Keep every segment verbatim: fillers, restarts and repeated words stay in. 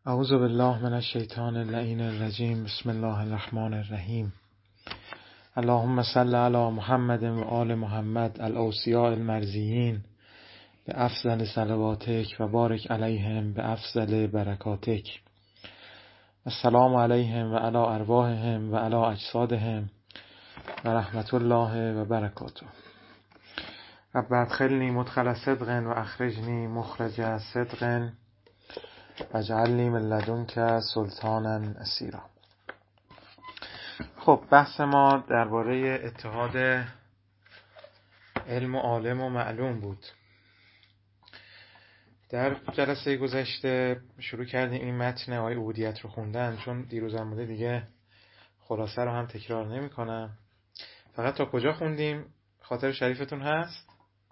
اعوذ بالله من الشیطان اللعین الرجیم. بسم الله الرحمن الرحیم. اللهم صل علی محمد و آل محمد الاوصیاء المرضیین به افضل صلواتک و بارک علیهم به افضل برکاتک. السلام علیهم و علی ارواحهم و علی اجسادهم و رحمت الله و برکاته. رب ادخلنی مدخل صدق و اخرجنی مخرج صدق واجعلنی من لدنک سلطانا نصیرا. خب بحث ما درباره اتحاد علم و عالم و معلوم بود. در جلسه گذشته شروع کردیم این متن آیه عبودیت رو خوندن، چون دیروزم بوده دیگه خلاصه رو هم تکرار نمی کنم. فقط تا کجا خوندیم خاطر شریفتون هست؟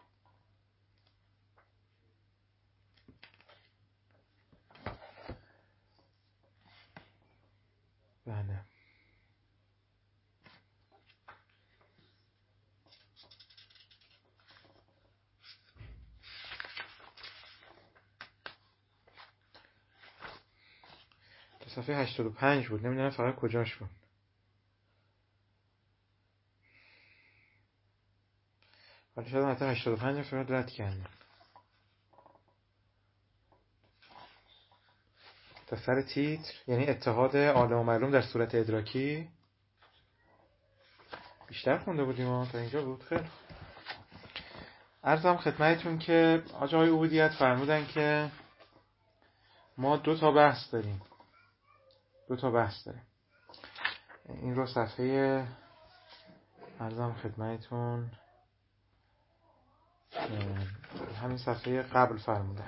بله. صفحه هشتاد و پنج بود، نمیدونم فقط کجاش بود. ولی شاید حتی هشتاد و پنج فقط رد کردیم. تا سر تیتر، یعنی اتحاد عالم و معلوم در صورت ادراکی. بیشتر خونده بودیم ها، تا اینجا بود. خیلی عرضم خدمتتون که آقای عبودیت فرمودن که ما دو تا بحث داریم. دو تا بحث داریم. این رو صفحه عرضم خدمتتون همین صفحه قبل فرمودن.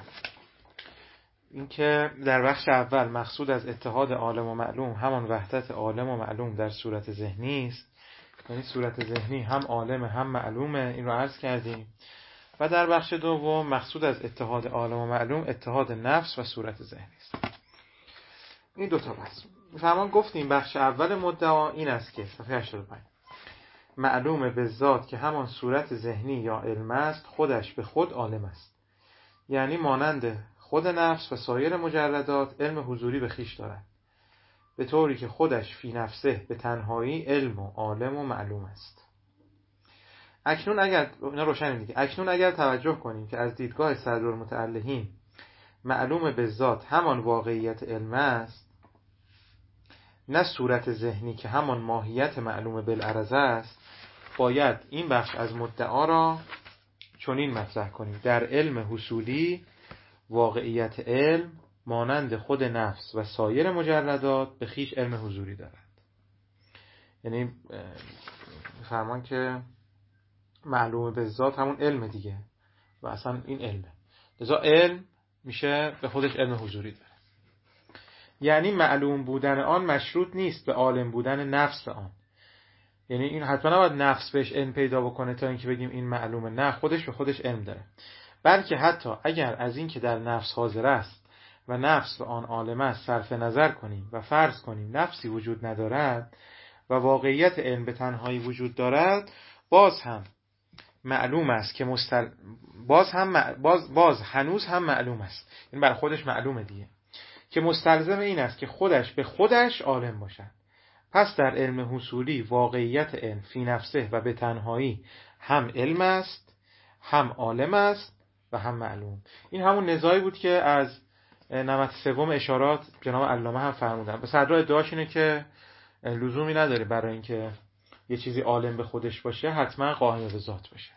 این که در بخش اول مقصود از اتحاد عالم و معلوم همان وحدت عالم و معلوم در صورت ذهنی است، یعنی صورت ذهنی هم عالم هم معلومه. این رو عرض کردیم. و در بخش دوم مقصود از اتحاد عالم و معلوم اتحاد نفس و صورت ذهنی است. این دو تا بحث. فرمان گفتیم بخش اول مدعا این است که صفحه هشتاد و پنج معلوم به ذات که همان صورت ذهنی یا علم است خودش به خود عالم است، یعنی مانند خود نفس و سایر مجردات علم حضوری به خیش دارد، به طوری که خودش فی نفسه به تنهایی علم و عالم و معلوم است. اکنون اگر اینا روشن دیگه اکنون اگر توجه کنیم که از دیدگاه صدرالمتعلهین معلوم به ذات همان واقعیت علم است، نه صورت ذهنی که همان ماهیت معلوم بالعرض است، باید این بخش از مدعا را چنین مطرح کنیم: در علم حصولی واقعیت علم مانند خود نفس و سایر مجردات به خیش علم حضوری دارد. یعنی فرمان که معلوم به ذات همون علم دیگه و اصلا این علمه، لذا علم میشه به خودش علم حضوری داره. یعنی معلوم بودن آن مشروط نیست به عالم بودن نفس آن. یعنی این حتما نباید نفس بهش علم پیدا بکنه تا اینکه بگیم این معلومه. نه، خودش به خودش علم داره. بلکه حتی اگر از این که در نفس حاضر است و نفس به آن عالم است صرف نظر کنیم و فرض کنیم نفسی وجود ندارد و واقعیت علم به تنهایی وجود دارد، باز هم معلوم است که مستل... باز هم باز باز هنوز هم معلوم است. این برای خودش معلومه دیگه، که مستلزم این است که خودش به خودش عالم باشد. پس در علم حصولی واقعیت علم فی نفسه و به تنهایی هم علم است، هم عالم است و هم معلوم. این همون نزاعی بود که از نمط سوم اشارات جناب علامه هم فرمودن. به صدر ادعاش اینه که لزومی نداره برای اینکه یه چیزی عالم به خودش باشه حتما قائم به ذات باشه.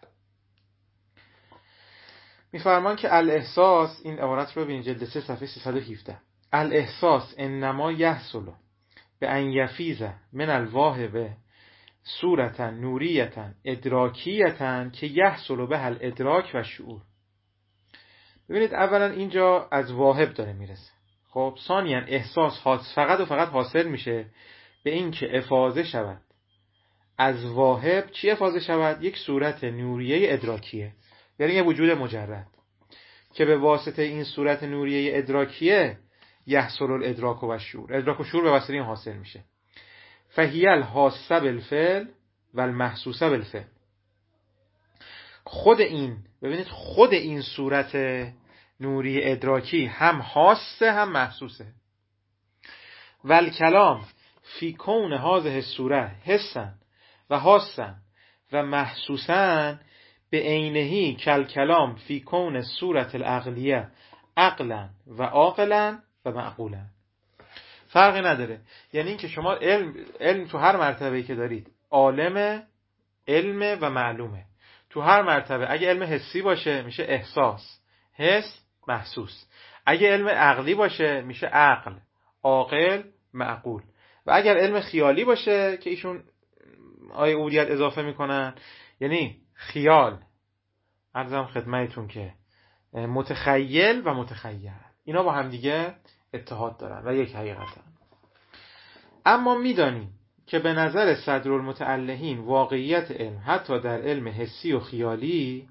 میفرمان که الاحساس، این عبارت رو ببینید جلد سه صفحه سیصد و هفده، الاحساس انما یحصل به ان یفیض من الواهب صورتا نوریتا ادراکیتا که یحصل به الادراک و شعور. ببینید اولا اینجا از واهب داره میرسه. خب ثانیا احساس فقط و فقط حاصل میشه به این که افاضه شود از واهب. چی افاضه شود؟ یک صورت نوریه ادراکیه، یعنی یه وجود مجرد که به واسطه این صورت نوریه ادراکیه یحصل الادراک و شعور، ادراک و شعور به واسطه این حاصل میشه. فهی الحاسه بالفعل و المحسوسه بالفعل. خود این، ببینید خود این صورت نوری ادراکی هم حاسه هم محسوسه. والکلام فی کون هذه الصوره حسا و حاسا و محسوسا به عینه کالکلام فی کون صورت العقلیه عقلا و عاقلا و معقولا. فرقی نداره. یعنی این که شما علم علم تو هر مرتبه‌ای که دارید عالم، علم و معلومه. تو هر مرتبه اگه علم حسی باشه میشه احساس، حس، محسوس. اگه علم عقلی باشه میشه عقل، عاقل، معقول. و اگر علم خیالی باشه که ایشون آیه عبودیت اضافه میکنن، یعنی خیال، عرضم خدمتتون که متخیل و متخیل، اینا با هم دیگه اتحاد دارن و یک حقیقتن. اما میدانیم که به نظر صدرالمتعلهین واقعیت علم حتی در علم حسی و خیالی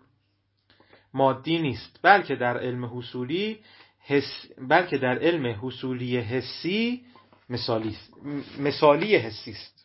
مادی نیست، بلکه در علم حصولی حس بلکه در علم حصولی حسی مثالی است. مثالی حسی است.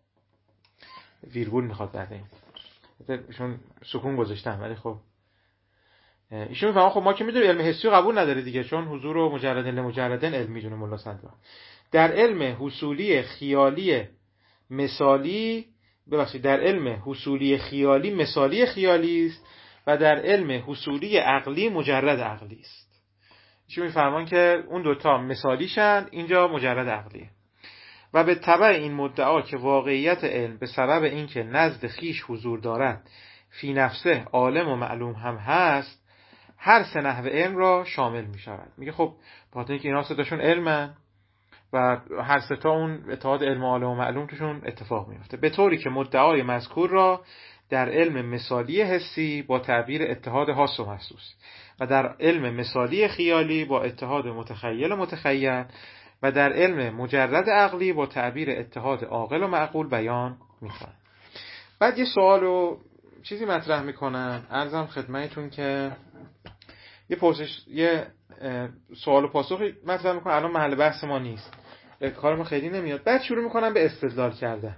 ویرگول میخواد بعد این ایشون سکون گذاشتن، ولی خب ایشون میفهمن خب ما که میدونیم علم حسی رو قبول نداره دیگه، چون حضور و مجردن لمجردن علم میدونه ملا صدرا. در علم حصولی خیالی مثالی ببخشید در علم حصولی خیالی مثالی خیالی است و در علم حصولی عقلی مجرد عقلی است. ایشون میفهمن که اون دوتا مثالیشن، اینجا مجرد عقلیه. و به تبع این مدعا که واقعیت علم به سبب اینکه نزد خیش حضور دارد فی نفسه عالم و معلوم هم هست، هر سه نحو علم را شامل می شود. میگه خب بخاطر اینکه اینا سه تاشون علمن و هر سه تا اون اتحاد علم و عالم و معلوم توشون اتفاق میفته، به طوری که مدعای مذکور را در علم مثالی حسی با تعبیر اتحاد حاس و محسوس و در علم مثالی خیالی با اتحاد متخیل و متخیل و در علم مجرد عقلی با تعبیر اتحاد عاقل و معقول بیان میکنن. بعد یه سوال و چیزی مطرح میکنن، عرضم خدمتتون که یه پرسش یه سوال و پاسخی مطرح میکنن، الان محل بحث ما نیست، کار ما خیلی نمیاد. بعد شروع میکنن به استدلال کردن.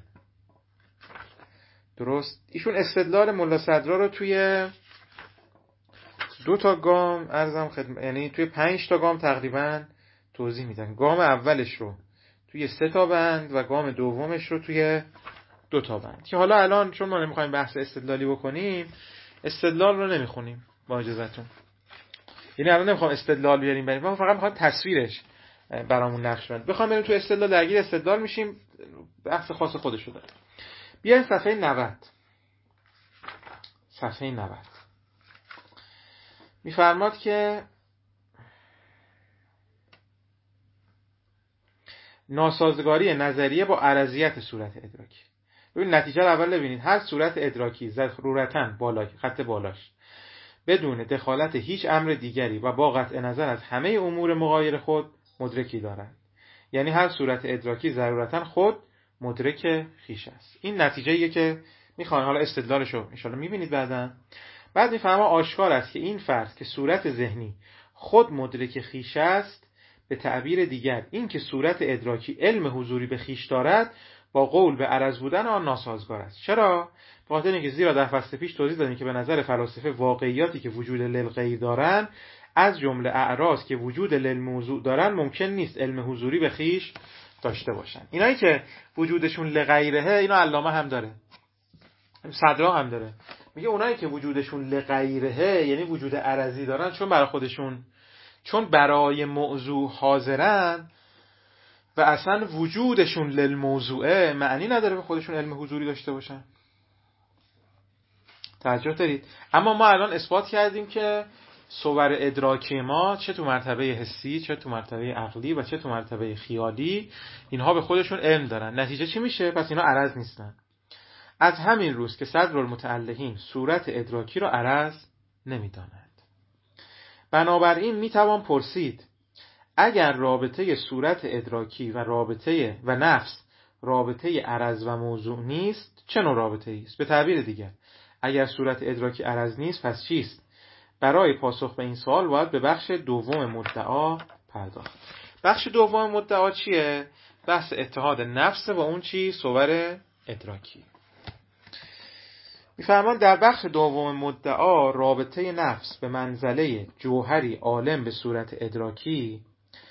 درست؟ ایشون استدلال ملا صدرا رو توی دو تا گام عرضم خدمت، یعنی توی پنج تا گام تقریبا توضیح میدن. گام اولش رو توی سه تا بند و گام دومش رو توی دو تا بند، که حالا الان چون ما نمیخوایم بحث استدلالی بکنیم استدلال رو نمیخونیم با اجازهتون. یعنی الان نمیخوام استدلال بیاریم بریم، ما فقط میخوایم تصویرش برامون نقش بند. بخوام بریم تو استدلال درگیر استدلال میشیم، بحث خاص خودشو داره. بیاین صفحه نود. صفحه نود میفرماد که ناسازگاری نظریه با عرضیت صورت ادراکی. ببین نتیجه رو اول ببینید. هر صورت ادراکی ضرورتاً بالا خط بالاش بدون دخالت هیچ امر دیگری و با قطع نظر از همه امور مغایر خود مدرکی دارد. یعنی هر صورت ادراکی ضرورتاً خود مدرک خیش است. این نتیجه‌ایه که میخوان، حالا استدلالشو ان شاءالله میبینید بعداً. بعد میفهمه آشکار است که این فرض که صورت ذهنی خود مدرک خیش است، به تعبیر دیگر این که صورت ادراکی علم حضوری به خیش دارد، با قول به عرض بودن آن ناسازگار است. چرا؟ به خاطر اینکه زیرا در فصل پیش توضیح دادیم که به نظر فلاسفه واقعیاتی که وجود للغیر دارن، از جمله اعراض که وجود للموضوع دارن، ممکن نیست علم حضوری به خیش داشته باشن. اینایی که وجودشون لغیره، اینا علامه هم داره، صدرا هم داره، میگه اونایی که وجودشون لغیره یعنی وجود عرضی دارن، چون برای خودشون چون برای موضوع حاضرن و اصلا وجودشون للموضوعه، معنی نداره به خودشون علم حضوری داشته باشن. توجه دارید؟ اما ما الان اثبات کردیم که صور ادراکی ما چه تو مرتبه حسی، چه تو مرتبه عقلی و چه تو مرتبه خیالی، اینها به خودشون علم دارن. نتیجه چی میشه؟ پس اینا عرض نیستن. از همین روز که صدرالمتعلهین صورت ادراکی را عرض نمیدانند. بنابراین میتوان پرسید اگر رابطه صورت ادراکی و رابطه و نفس رابطه عرض و موضوع نیست، چه نوع رابطه است؟ به تعبیر دیگر اگر صورت ادراکی عرض نیست پس چیست؟ برای پاسخ به این سوال باید به بخش دوم مدعا پرداخت. بخش دوم مدعا چیه؟ بحث اتحاد نفس با اون چی؟ صور ادراکی. میفرمان در بخش دوم مدعا رابطه نفس به منزله جوهری عالم به صورت ادراکی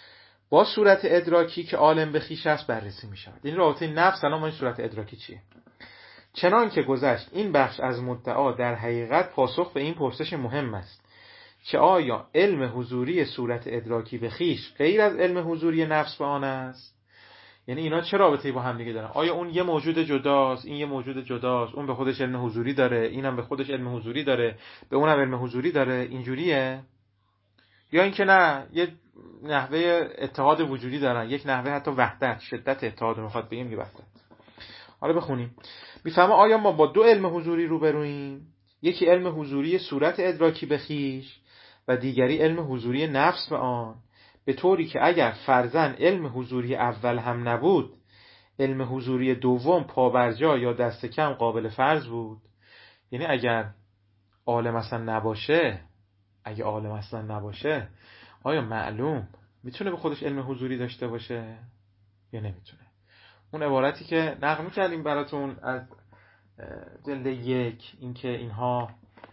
با صورت ادراکی که عالم به خویش است بررسی می شود. این رابطه نفس الان ما این صورت ادراکی چیه؟ چنان که گذشت این بخش از مدعا در حقیقت پاسخ به این پرسش مهم است که آیا علم حضوری صورت ادراکی به خویش غیر از علم حضوری نفس به آن است؟ یعنی اینا چه رابطه‌ای با هم دیگه دارن؟ آیا اون یه موجود جداست، این یه موجود جداست، اون به خودش علم حضوری داره، اینم به خودش علم حضوری داره، به اونم علم حضوری داره، اینجوریه؟ یا اینکه نه، یه نحوه اتحاد وجودی دارن، یک نحوه حتی وحدت، شدت اتحاد رو میخواد بگیم، وحدت. حالا بخونیم. میفهمه آیا ما با دو علم حضوری روبرویم؟ یکی علم حضوری صورت ادراکی به خویش و دیگری علم حضوری نفس به آن، به طوری که اگر فرضاً علم حضوری اول هم نبود، علم حضوری دوم پابرجا یا دست کم قابل فرض بود. یعنی اگر عالم اصلا نباشه، اگه عالم اصلا نباشه، آیا معلوم میتونه به خودش علم حضوری داشته باشه یا نمیتونه؟ اون عبارتی که نقل می‌کردیم براتون از جلد یک، اینکه اینها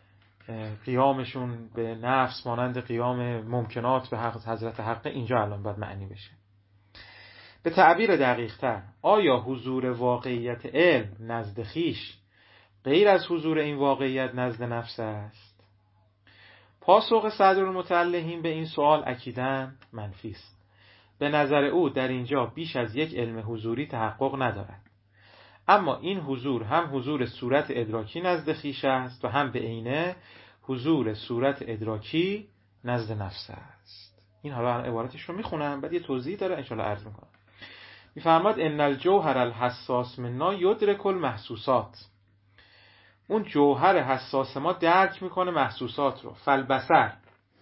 قیامشون به نفس مانند قیام ممکنات به حق حضرت حق، اینجا الان باید معنی بشه. به تعبیر دقیق‌تر، آیا حضور واقعیت علم نزد خویش غیر از حضور این واقعیت نزد نفس است؟ پاسخ صدرالمتعلحین به این سوال اکیداً منفی است. به نظر او در اینجا بیش از یک علم حضوری تحقق ندارد. اما این حضور هم حضور صورت ادراکی نزد خویش است و هم به عینه حضور صورت ادراکی نزد نفس است. این حالا عبارتش رو میخونم، بعد یه توضیح داره انشالله عرض میکنم. میفرماد ان الجوهر الحساس منا یدرک المحسوسات. اون جوهر حساس ما درک میکنه محسوسات رو. فالبصر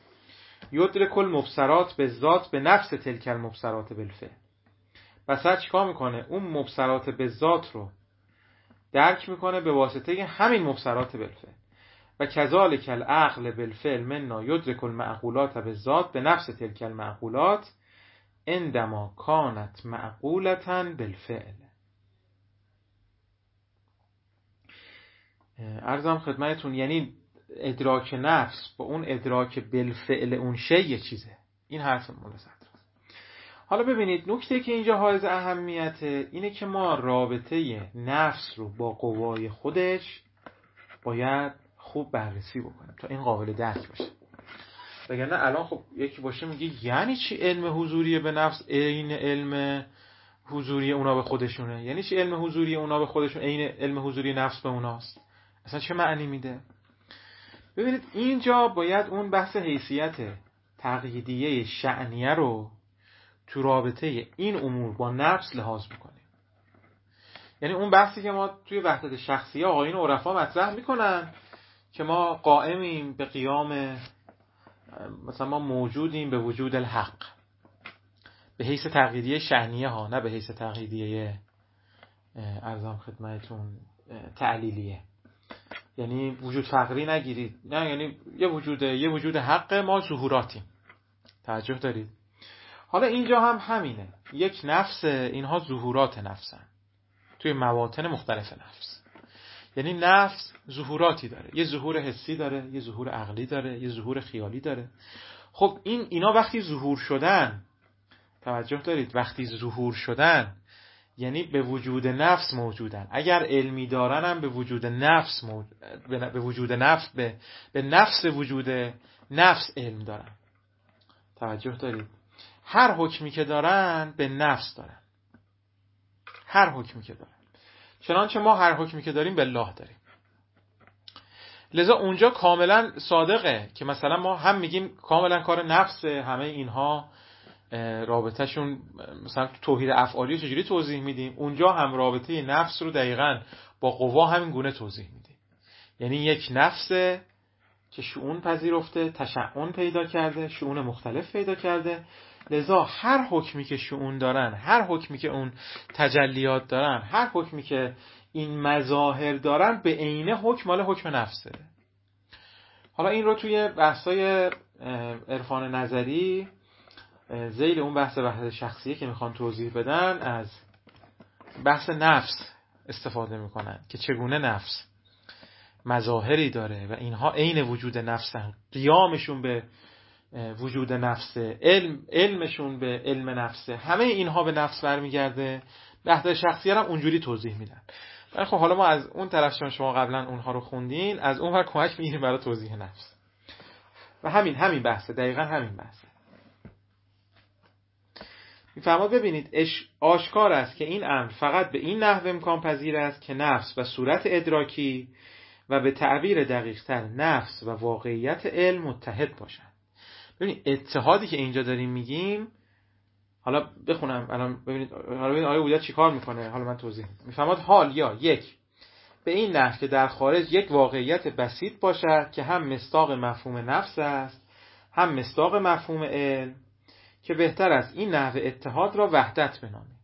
یدرک المبصرات به ذات به نفس تلک المبصرات بالفعل. بصر چیکار میکنه؟ اون مبصرات به ذات رو درک میکنه به واسطه همین مبصرات بالفعل. و کذالک العقل بالفعل منا یدرک المعقولات به ذات به نفس تلک المعقولات عندما کانت معقولتا بالفعل. عرضم خدمتتون، یعنی ادراک نفس با اون ادراک بالفعل اون شی یه چیزه. این حرف مولازم. حالا ببینید نکته که اینجا حائز اهمیته اینه که ما رابطه نفس رو با قوای خودش باید خوب بررسی بکنیم تا این قابل درک باشه. وگرنه الان خب یکی باشه میگه یعنی چی علم حضوری به نفس عین علم حضوری اونا به خودشونه؟ یعنی چی علم حضوری اونا به خودشون عین علم حضوری نفس به اوناست؟ اصلا چه معنی میده؟ ببینید اینجا باید اون بحث حیثیت تقییدیه شأنیه رو تو رابطه این امور با نفس لحاظ بکنیم. یعنی اون بحثی که ما توی وحدت شخصیه آقایون عرفا مطرح میکنن که ما قائمیم به قیام، مثلا ما موجودیم به وجود الحق به حیث تقییدیه شأنیه ها، نه به حیث تقییدیه ارزم خدمتتون تعلیلیه. یعنی وجود فقری نگیرید، نه، یعنی یه وجود یه وجود حق، ما ظهوراتیم. توجه دارید؟ حالا اینجا هم همینه، یک نفس، اینها ظهورات نفسن توی مواطن مختلف نفس. یعنی نفس ظهوراتی داره، یه ظهور حسی داره، یه ظهور عقلی داره، یه ظهور خیالی داره. خب این اینا وقتی ظهور شدن، توجه دارید، وقتی ظهور شدن یعنی به وجود نفس موجودن. اگر علمی دارن هم به وجود نفس موجود، به وجود نفس به به نفس وجود نفس علم دارن. توجه دارید؟ هر حکمی که دارن به نفس دارن، هر حکمی که دارن. چنانچه ما هر حکمی که داریم به الله داریم. لذا اونجا کاملا صادقه که مثلا ما هم میگیم کاملا کار نفس، همه اینها رابطهشون مثلا توحید افعالی چجوری توضیح میدیم، اونجا هم رابطه نفس رو دقیقاً با قوا همین گونه توضیح میدیم. یعنی یک نفس که شؤون پذیرفته، تشعن پیدا کرده، شؤون مختلف پیدا کرده. لذا هر حکمی که شؤون دارن، هر حکمی که اون تجلیات دارن، هر حکمی که این مظاهر دارن به عینه حکم مال حکم نفسه. حالا این رو توی بحثای عرفان نظری ذیل اون بحث وحدت شخصیه که میخوان توضیح بدن از بحث نفس استفاده میکنن که چگونه نفس مظاهری داره و اینها عین وجود نفسن، قیامشون به وجود نفسه، علم علمشون به علم نفسه، همه اینها به نفس برمیگرده. وحدت شخصیت هم اونجوری توضیح میدن. ولی خب حالا ما از اون طرف چون شما قبلا اونها رو خوندین، از اون ور کمک میگیریم برای توضیح نفس. و همین همین بحثه، دقیقاً همین بحثه. میفرماد ببینید آشکار است که این امر فقط به این نحو امکان پذیر است که نفس و صورت ادراکی و به تعبیر دقیق‌تر نفس و واقعیت علم متحد باشند. ببینید اتحادی که اینجا داریم میگیم، حالا بخونم الان ببینید، حالا ببینید آیه بودیت چیکار میکنه، حالا من توضیح میدم. میفرماد حال یا یک به این نحو که در خارج یک واقعیت بسیط باشد که هم مصداق مفهوم نفس است هم مصداق مفهوم علم، که بهتر است این نحو اتحاد را وحدت بنامیم.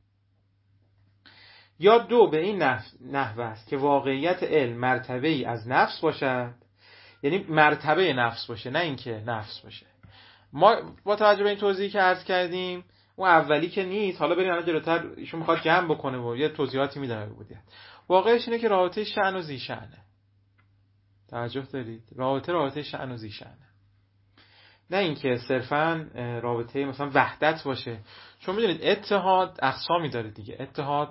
یا دو به این نحو است که واقعیت علم مرتبه ای از نفس باشد، یعنی مرتبه نفس باشه نه اینکه نفس باشه. ما با توجه به این توضیحی که عرض کردیم، اون اولی که نیست، حالا بریم الان جلوتر ایشون میخواد جمع بکنه و یه توضیحاتی میدم بودید. واقعش اینه که رابطه شأن و ذی شأنه. توجه دارید؟ رابطه رابطه شأن و ذی شأنه، نه اینکه صرفاً رابطه مثلا وحدت باشه. چون میدونید اتحاد اقسامی داره دیگه. اتحاد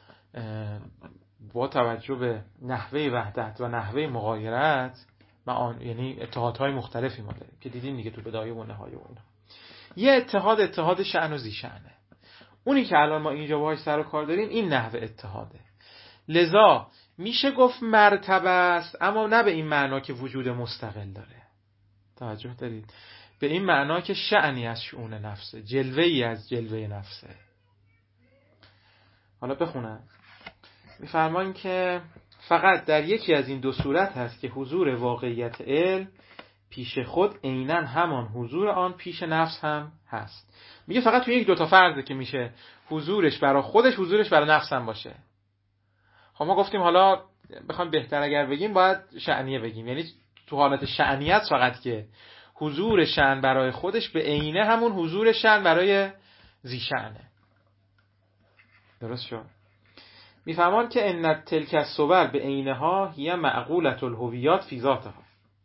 با توجه به نحوه وحدت و نحوه مغایرت، یعنی اتحادهای مختلفی ما داریم که دیدیم دیگه تو بدایه و نهایه و اینا. یه اتحاد اتحاد شأن و ذی شأنه. اونی که الان ما اینجا باهاش سر و کار داریم این نحوه اتحاده. لذا میشه گفت مرتبه است، اما نه به این معنا که وجود مستقل داره. توجه دارید؟ به این معنا که شأنی از شؤون نفسه، جلوه‌ای از جلوه نفسه. حالا بخونم. میفرماییم که فقط در یکی از این دو صورت هست که حضور واقعیت علم پیش خود عیناً همان حضور آن پیش نفس هم هست. میگه فقط توی یک دو تا فرضه که میشه حضورش برای خودش، حضورش برای نفس هم باشه. خب ما گفتیم حالا بخوام بهتر اگر بگیم باید شأنیه بگیم، یعنی تو حالت شأنیت فقط که حضور شأن برای خودش به عینه همون حضور شأن برای ذی شأنه. درست شد؟ میفهمان که ان تلک الصور به عینها هی معقولة الهویات فی ذاتها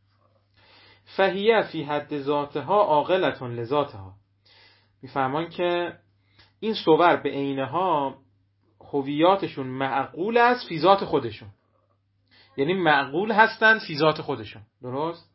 فهیه فی حد ذاتها عاقلة لذاتها. میفهمان که این صور به عینها هویاتشون معقول است فی ذات خودشون، یعنی معقول هستن فی ذات خودشون. درست؟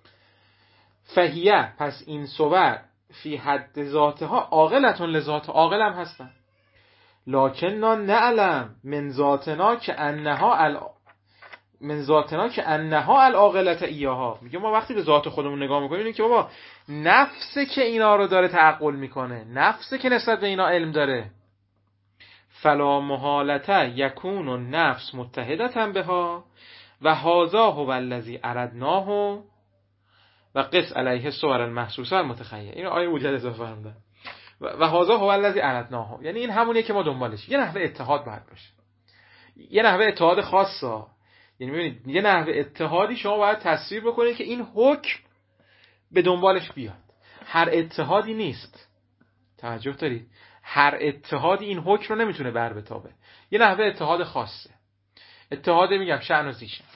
فهیه پس این صور فی حد ذاتها عاقلة لذاتها، عاقل هم هستن. لکننا نعلم من ذاتنا که انها ال من ذاتنا که انها العاقلة ایاها. میگه ما وقتی به ذات خودمون نگاه میکنیم اینه که بابا نفسه که اینا رو داره تعقل میکنه، نفسه که نسبت به اینا علم داره. فلا محالته یکون النفس متحدة بها و هذا هو الذی اردناه و قس علیه الصور المحسوسه المتخیله. این آیه وجد اضافه فرمودن. و هذا هو الذی اردناه، یعنی این همونیه که ما دنبالش. یه نحوه اتحاد باید باشه، یه نحوه اتحاد خاصه. یعنی ببینید یه نحوه اتحادی شما باید تصویر بکنید که این حکم به دنبالش بیاد. هر اتحادی نیست. توجه دارید؟ هر اتحادی این حکم رو نمیتونه بر بتابه. یه نحوه اتحاد خاصه. اتحاد میگم شأن و ذی شأن.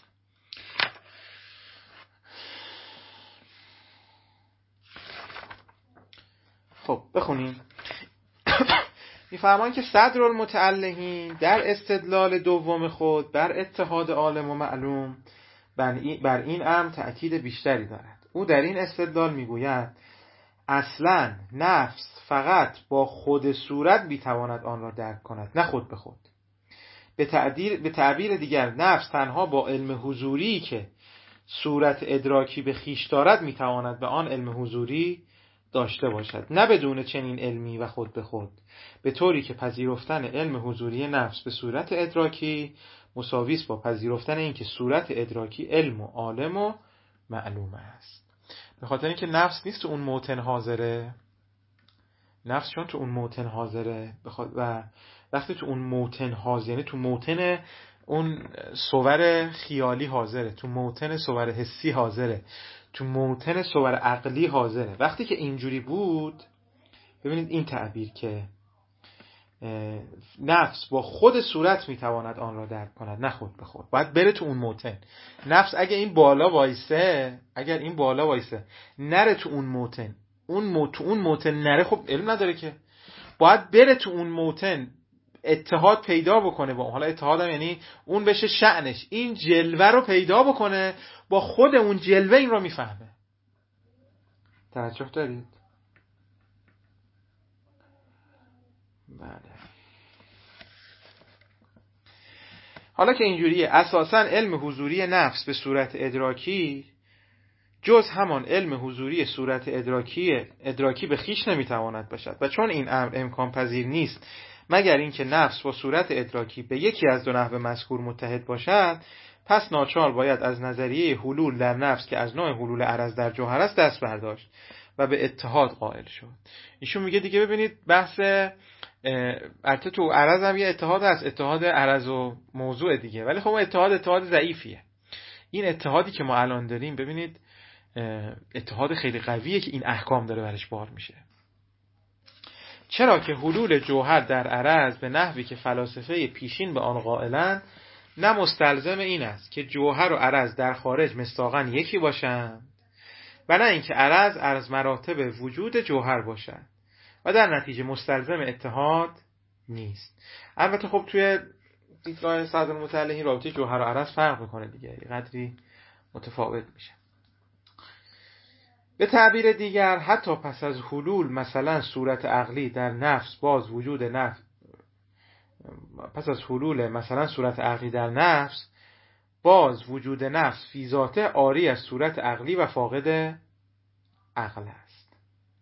خب بخونیم. میفهمان که صدر المتعلقین در استدلال دوم خود بر اتحاد عالم و معلوم بر این امر تأکید بیشتری دارد. او در این استدلال میگوید اصلا نفس فقط با خود صورت بیتواند آن را درک کند، نه خود به خود. به تعبیر, به تعبیر دیگر نفس تنها با علم حضوری که صورت ادراکی به خیش دارد میتواند به آن علم حضوری داشته باشد، نه بدون چنین علمی و خود به خود، به طوری که پذیرفتن علم حضوری نفس به صورت ادراکی مساوی است با پذیرفتن اینکه صورت ادراکی علم و عالم و معلوم است. به خاطر اینکه نفس نیست تو اون موطن حاضره. نفس چون تو اون موطن حاضره و وقتی تو اون موطن حاضر، یعنی تو موطن اون صور خیالی حاضره، تو موطن صور حسی حاضره، تو موطن صور عقلی حاضره. وقتی که اینجوری بود، ببینید این تعبیر که نفس با خود صورت میتواند آن را درک کند، نه خود به خود. باید بره تو اون موطن. نفس اگه این بالا وایسه، اگر این بالا وایسه نره تو اون موطن، اون موت اون موتن نره خب علم نداره که، باید بره تو اون موتن اتحاد پیدا بکنه با اون. حالا اتحاد هم یعنی اون بشه شأنش، این جلوه رو پیدا بکنه، با خود اون جلوه این رو میفهمه. توجه دارید؟ بله. حالا که اینجوریه، اساساً علم حضوری نفس به صورت ادراکی جز همان علم حضوری صورت ادراکی ادراکی به خیش نمیتواند باشد و چون این امر امکان پذیر نیست مگر اینکه نفس با صورت ادراکی به یکی از دو نحو مذکور متحد باشد، پس ناچار باید از نظریه حلول در نفس که از نوع حلول عرض در جوهر است دست برداشت و به اتحاد قائل شد. ایشون میگه دیگه ببینید بحث البته تو عرض هم یه اتحاد هست، اتحاد عرض و موضوع دیگه، ولی خب اتحاد اتحاد ضعیفیه. این اتحادی که ما الان داریم ببینید اتحاد خیلی قویه که این احکام داره برش بار میشه. چرا که حلول جوهر در عرض به نحوی که فلاسفه پیشین به آن قائلند نه مستلزم این است که جوهر و عرض در خارج مصداقاً یکی باشند و نه اینکه عرض از مراتب وجود جوهر باشد و در نتیجه مستلزم اتحاد نیست. البته خب توی دیدگاه صدرالمتعلقین رابطه جوهر و عرض فرق میکنه دیگه، قدری متفاوت میشه. به تعبیر دیگر حتی پس از حلول مثلا صورت عقلی در نفس باز وجود نفس پس از حلول مثلا صورت عقلی در نفس باز وجود نفس فی ذاته عاری از صورت عقلی و فاقد عقل است.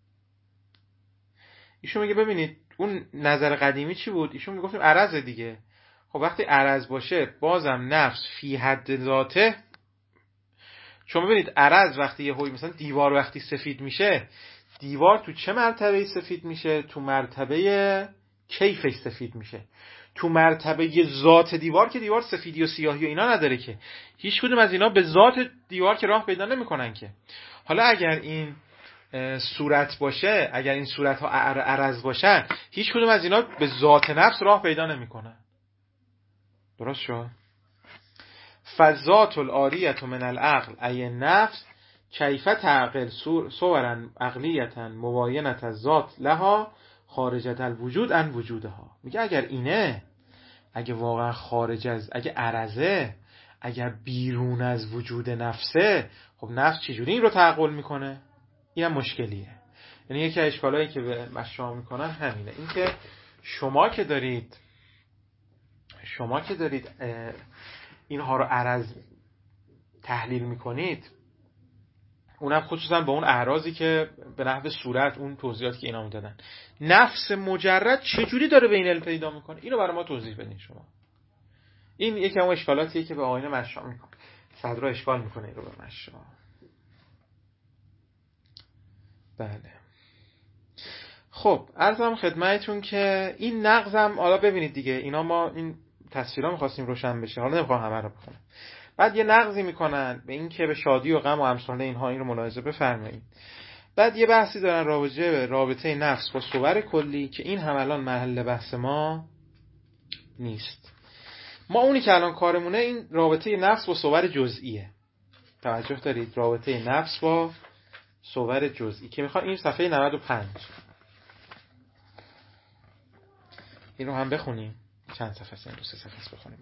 ایشون میگه ببینید اون نظر قدیمی چی بود؟ ایشون میگفتیم عرض دیگه. خب وقتی عرض باشه بازم نفس فی حد ذاته، چون ببینید عرض وقتی یه هوی مثلا دیوار وقتی سفید میشه، دیوار تو چه مرتبه سفید میشه؟ تو مرتبه کیفش سفید میشه. تو مرتبه ذات دیوار که دیوار سفیدی و سیاهی و اینا نداره که، هیچ کدوم از اینا به ذات دیوار که راه پیدا نمیکنن که. حالا اگر این صورت باشه، اگر این صورت ها عرض باشن، هیچ کدوم از اینا به ذات نفس راه پیدا نمیکنن. درست شد؟ فذات العاریة من العقل ای نفس کیف تعقل صورا عقلیتا مباینت الذات لها خارجت الوجود عن وجودها. میگه اگر اینه، اگه واقعا خارج از، اگه عرضه، اگر بیرون از وجود نفسه، خب نفس چجوری این رو تعقل میکنه؟ اینم مشکلیه. یعنی یکی از اشکالایی که به مشروع میکنن همینه، این که شما که دارید شما که دارید اینها رو عرض تحلیل میکنید، اونم خصوصا با اون اعراضی که به نحو صورت، اون توضیحاتی که اینا میدادن، نفس مجرد چجوری داره به این علم پیدا میکنه؟ اینو برای ما توضیح بدین شما. این یکی از اشکالاتیه که به آیین مشروع میکنه. صدرا اشکال میکنه این رو به مشروع. بله. خب عرضم خدمتتون که این نقضم، حالا ببینید دیگه اینا ما این تصویرها می‌خواستیم روشن بشه، حالا نمی‌خوام همه رو بخونم. بعد یه نقضی میکنن به این که به شادی و غم و امثال اینها، این رو ملاحظه بفرمایید. بعد یه بحثی دارن رابطه به رابطه نفس با صور کلی که این هم الان محل بحث ما نیست. ما اونی که الان کارمونه این رابطه نفس با صور جزئیه. توجه دارید؟ رابطه نفس با صور جزئی که میخوام این صفحه نود و پنج این رو هم بخونیم. چند صفحه است؟ این دو سه صفحه است بخونیم.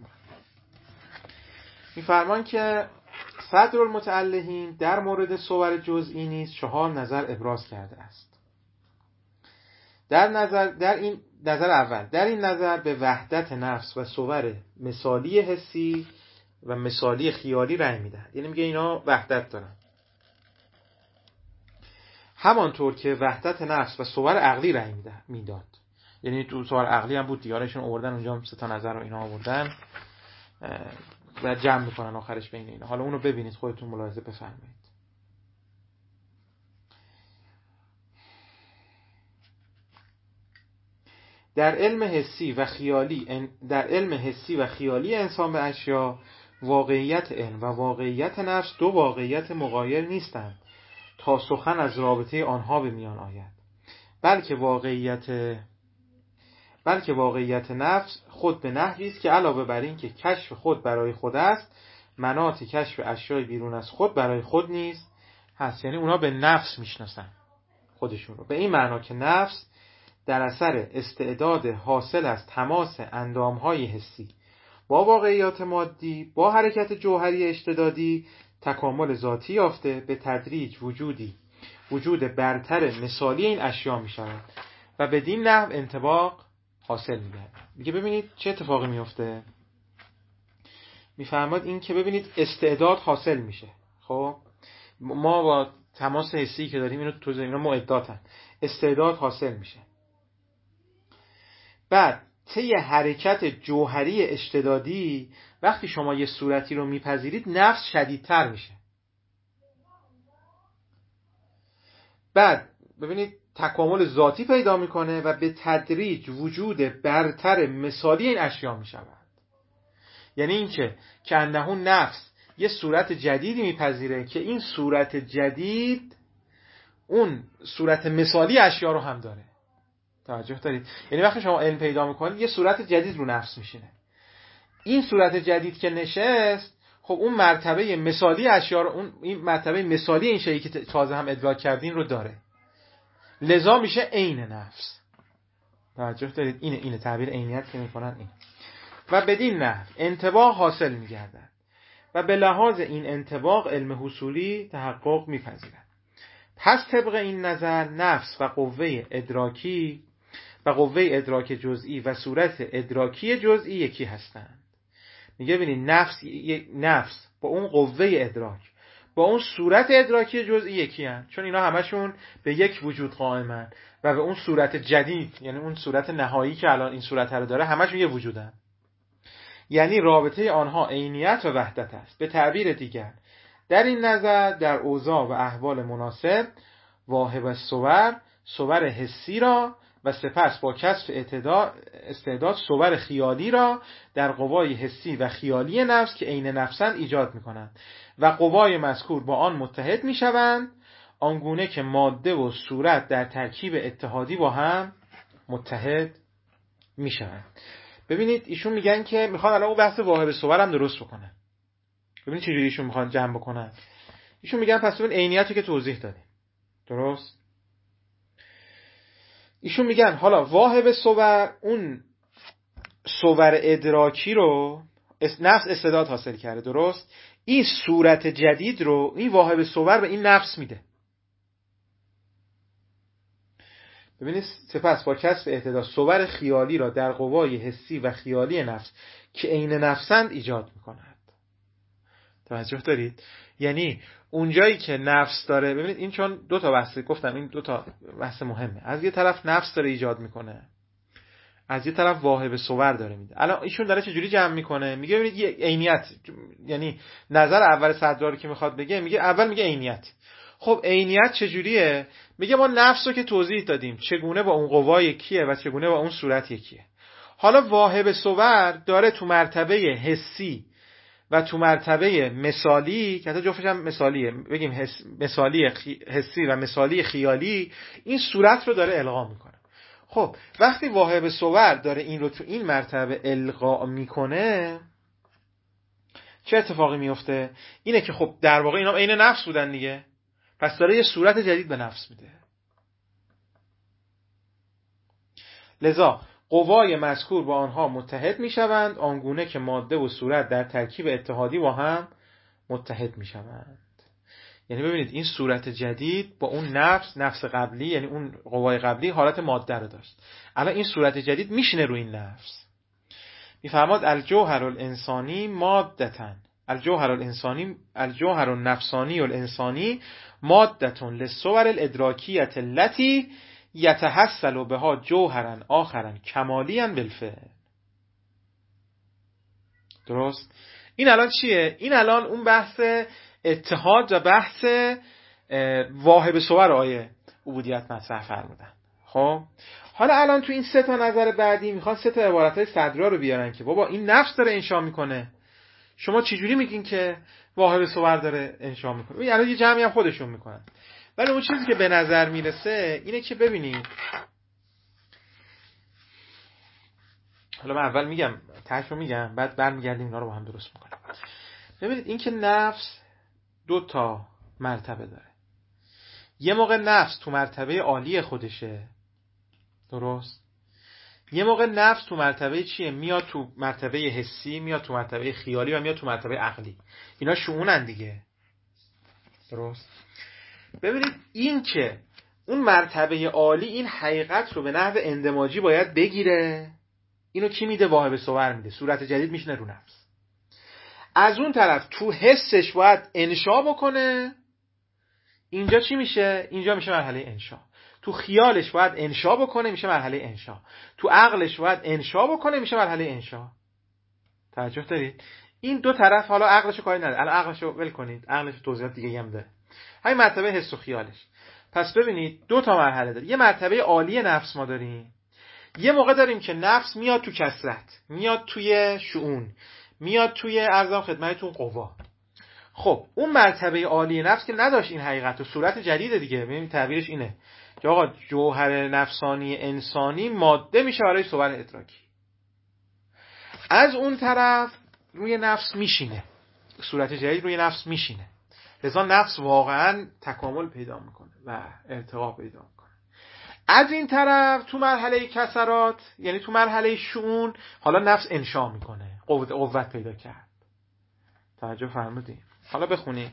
میفرمان که صدرالمتعلقین در مورد صور جزئی نیز چهار نظر ابراز کرده است. در نظر در این نظر اول، در این نظر به وحدت نفس و صور مثالی حسی و مثالی خیالی رأی میدهد. یعنی میگه اینا وحدت دارن، همانطور که وحدت نفس و صور عقلی رأی میداد. یعنی تو صور عقلی هم بود دیارشون آوردن اونجا سه تا نظر رو اینا آوردن و جمع میکنن آخرش بین اینا. حالا اونو ببینید خودتون ملاحظه بفرمایید. در علم حسی و خیالی در علم حسی و خیالی انسان به اشیا، واقعیت علم و واقعیت نفس دو واقعیت مغایر نیستند تا سخن از رابطه آنها به میان آید، بلکه واقعیت بلکه واقعیت نفس خود به نحوی است که علاوه بر این که کشف خود برای خود است، مناط کشف اشیای بیرون از خود برای خود نیز هست. یعنی اونا به نفس میشناسن خودشون رو. به این معنا که نفس در اثر استعداد حاصل از تماس اندامهای حسی با واقعیات مادی با حرکت جوهری اشتدادی تکامل ذاتی یافته به تدریج وجودی وجود برتر مثالی این اشیا می شود و بدین نحو انطباق حاصل می گردد. میگه ببینید چه اتفاقی میفته. میفرماد این که ببینید استعداد حاصل میشه. خب ما با تماس حسی که داریم اینو تو اینا معداتن، استعداد حاصل میشه. بعد طی حرکت جوهری اشتدادی وقتی شما یه صورتی رو میپذیرید نفس شدیدتر میشه. بعد ببینید تکامل ذاتی پیدا میکنه و به تدریج وجود برتر مثالی این اشیا میشود. یعنی اینکه که انه نفس یه صورت جدیدی میپذیره که این صورت جدید اون صورت مثالی اشیا رو هم داره. توجه دارید؟ یعنی وقتی شما علم پیدا میکنید یه صورت جدید رو نفس میشینه. این صورت جدید که نشست خب اون مرتبه مثالی اشیا رو اون این مرتبه مثالی این شیء که تازه هم ادراک کردین رو داره. لذا میشه عین نفس. توجه دارید؟ اینه اینه تعبیر عینیت که میکنن این. و بدین نحو انطباق حاصل میگردد و به لحاظ این انطباق علم حصولی تحقق میپذیرد. پس طبق این نظر نفس و قوه ادراکی و قوه ادراک جزئی و صورت ادراکی جزئی یکی هستند. میگه ببینید نفس نفس با اون قوه ادراک با اون صورت ادراکی جزئی یکی هستند، چون اینا همشون به یک وجود قائمن و به اون صورت جدید یعنی اون صورت نهایی که الان این صورت رو داره همشون یه وجودن. یعنی رابطه آنها عینیت و وحدت است. به تعبیر دیگر در این نظر در اوضاع و احوال مناسب واهب الصور صور حسی را و سپس با کسب استعداد صور خیالی را در قوای حسی و خیالی نفس که عین نفسند ایجاد می‌کنند و قوای مذکور با آن متحد می‌شوند آنگونه که ماده و صورت در ترکیب اتحادی با هم متحد می‌شوند. ببینید ایشون میگن که میخوان الان اون بحث واهب صور هم درست بکنن. ببینید چه جوری ایشون میخوان جمع بکنن. ایشون میگن پس ببین عینیت رو که توضیح دادیم. درست؟ ایشون میگن حالا واهب صور اون صور ادراکی رو نفس استعداد حاصل کرده. درست؟ این صورت جدید رو این واهب صور به این نفس میده. ببینید سپس با کسب اهتداء صور خیالی را در قوای حسی و خیالی نفس که عین نفسند ایجاد میکند. توجه دارید؟ یعنی اونجایی که نفس داره، ببینید این چون دو تا بحث گفتم، این دو تا بحث مهمه. از یه طرف نفس داره ایجاد میکنه، از یه طرف واهب صور داره میده. الان ایشون داره چه جوری جمع میکنه؟ میگه ببینید یه عینیت، یعنی نظر اول صدرا رو که میخواد بگه، میگه اول میگه عینیت. خب عینیت چجوریه؟ میگه ما نفس رو که توضیح دادیم چگونه با اون قوا یکیه و چگونه با اون صورت یکیه. حالا واهب صور داره تو مرتبه حسی و تو مرتبه مثالی که حتی جفتش هم مثالیه، بگیم حس، مثالی حسی و مثالی خیالی، این صورت رو داره القا میکنه. خب وقتی واهب صور داره این رو تو این مرتبه القا میکنه چه اتفاقی میفته؟ اینه که خب در واقع اینا عین نفس بودن دیگه، پس داره یه صورت جدید به نفس میده. لذا قوای مذکور با آنها متحد میشوند آنگونه که ماده و صورت در ترکیب اتحادی با هم متحد میشوند. یعنی ببینید این صورت جدید با اون نفس نفس قبلی، یعنی اون قوای قبلی حالت ماده رو داشت، الان این صورت جدید میشینه روی این نفس. میفرماد الجوهر الانسانی مادتن، الجوهر الانسانی الجوهر النفسانی الانسانی مادتون للصور الادراکیه التي یتحصل بها جوهرا آخرا کمالیا بالفعل. درست؟ این الان چیه؟ این الان اون بحث اتحاد و بحث واهب صور آیه عبودیت مطرح فرمودن. خب حالا الان تو این سه تا نظر بعدی میخوان سه تا عبارتهای صدرا رو بیارن که بابا این نفس داره انشا میکنه، شما چجوری میگین که واهب صور داره انشا میکنه؟ الان یه جمعی هم خودشون میکنن. ولی اون چیزی که به نظر میرسه اینه که ببینید، حالا من اول میگم تاش رو میگم بعد برمیگردیم اینا رو با هم درست میکنیم. ببینید این که نفس دو تا مرتبه داره، یه موقع نفس تو مرتبه عالی خودشه، درست؟ یه موقع نفس تو مرتبه چیه؟ میاد تو مرتبه حسی، میاد تو مرتبه خیالی و میاد تو مرتبه عقلی. اینا شؤونن دیگه، درست؟ ببینید این که اون مرتبه عالی این حقیقت رو به نحو اندماجی باید بگیره، اینو کی میده؟ واهب صور میده. صورت جدید میشنه رو نفس. از اون طرف تو حسش باید انشا بکنه. اینجا چی میشه؟ اینجا میشه مرحله انشا. تو خیالش باید انشا بکنه، میشه مرحله انشا. تو عقلش باید انشا بکنه، میشه مرحله انشا. توجه دارید؟ این دو طرف، حالا عقلشو کاری نداره، الان عقلشو ول کنید، عقلش توضیحات دیگه هم داره. همین مرتبه حس و خیالش. پس ببینید دو تا مرحله داره. یه مرتبه عالی نفس ما داریم. یه موقع داریم که نفس میاد تو کثرت، میاد توی شؤون، میاد توی ارزام خدمتتون قوا. خب اون مرتبه عالی نفس که نداشت این حقیقت و صورت جدید دیگه، ببین تعبیرش اینه که آقا جوهر نفسانی انسانی ماده میشه برای صور ادراکی. از اون طرف روی نفس میشینه، صورت جدید روی نفس میشینه، لذا نفس واقعا تکامل پیدا میکنه و ارتقا پیدا میکنه. از این طرف تو مرحله کسرات، یعنی تو مرحله شؤون، حالا نفس انشا میکنه، قوت قوت پیدا کرد. توجه فرمودید؟ حالا بخونیم.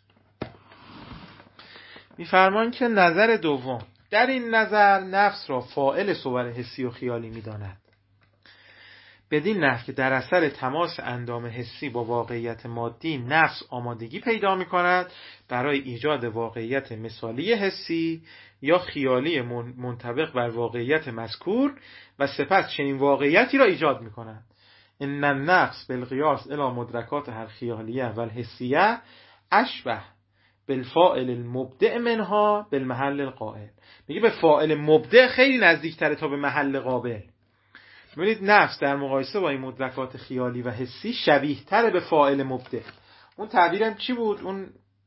میفرمان که نظر دوم، در این نظر نفس را فاعل صور حسی و خیالی میداند، بدین نحو که در اثر تماس اندام حسی با واقعیت مادی نفس آمادگی پیدا می کند برای ایجاد واقعیت مثالی حسی یا خیالی منطبق بر واقعیت مذکور و سپس چنین واقعیتی را ایجاد می کند. ان النفس بالقیاس الی مدرکات هر خیالیه و الحسیه اشبه بالفاعل المبدع منها بالمحل القائل. میگه به فاعل مبدع خیلی نزدیکتره تا به محل قابل. ببینید نفس در مقایسه با این مدرکات خیالی و حسی شبیه تره به فاعل مبدع. اون تعبیرم چی بود؟ اون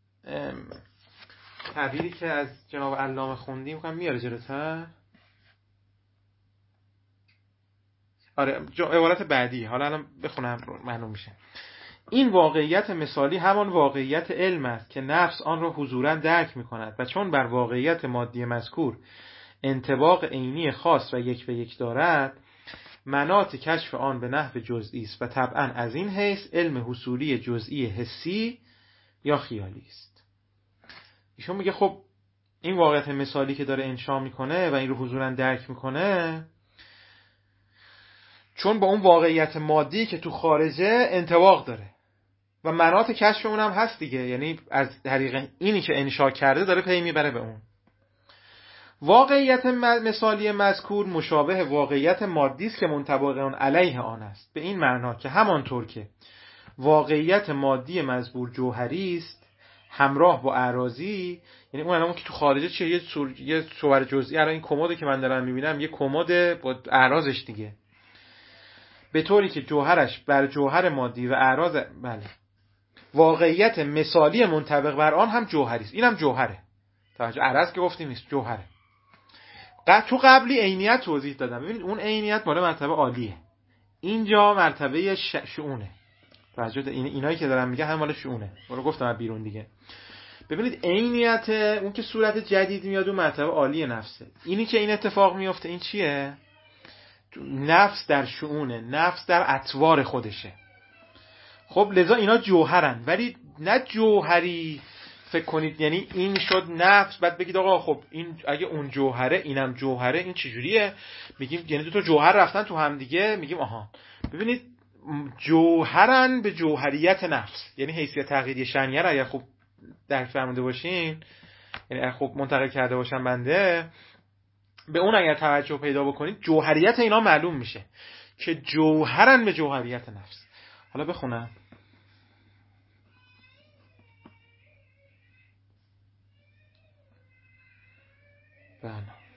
تعبیری که از جناب علامه خوندیم میگم میاره جلوتر. آره عبارت بعدی، حالا الان بخونم معلوم میشه. این واقعیت مثالی همان واقعیت علم است که نفس آن را حضوراً درک میکند و چون بر واقعیت مادی مذکور انطباق عینی خاص و یک به یک دارد، مناط کشف آن به نحو جزئی است و طبعا از این حیث علم حصولی جزئی حسی یا خیالی است. ایشون میگه خب این واقعیت مثالی که داره انشا میکنه و این رو حضوراً درک میکنه، چون با اون واقعیت مادی که تو خارجه انطباق داره و مناط کشف اونم هست دیگه، یعنی از طریق اینی که انشا کرده داره پی میبره به اون. واقعیت مثالی مذکور مشابه واقعیت مادی است که منطبق آن علیه آن است، به این معنا که همانطور که واقعیت مادی مذکور جوهری است همراه با اعراضی، یعنی اون الان که تو خارجه چیه، یه صور... یه صور جزئی، الان این کمدی که من دارم میبینم یه کمد با اعراضش دیگه، به طوری که جوهرش بر جوهر مادی و اعراض بله واقعیت مثالی منطبق بر آن هم جوهری است. اینم جوهره. توجه، اعراض که گفتیم نیست، جوهره. تو قبلی عینیت توضیح دادم. ببینید اون عینیت بالا مرتبه عالیه، اینجا مرتبه ش... شؤونه. توجه، این اینایی که دارم میگه هم مال شؤونه. برو گفتم بیرون دیگه. ببینید عینیت اون که صورت جدید میاد اون مرتبه عالی نفسه. اینی که این اتفاق میفته این چیه؟ نفس در شؤونه، نفس در اطوار خودشه. خب لذا اینا جوهرن، ولی نه جوهری فکر کنید یعنی این شد نفس بعد بگید آقا خب این اگه اون جوهره اینم جوهره، این چجوریه؟ میگیم یعنی دو تا جوهر رفتن تو هم دیگه، میگیم آها. ببینید جوهرن به جوهریت نفس، یعنی حیثیت تغییری شأنیه رو اگه خوب درک فرموده باشین، یعنی اگه خوب منتقل کرده باشم بنده به اون اگر توجه پیدا بکنید جوهریت اینا معلوم میشه که جوهرن به جوهریت نفس. حالا بخونم. بله.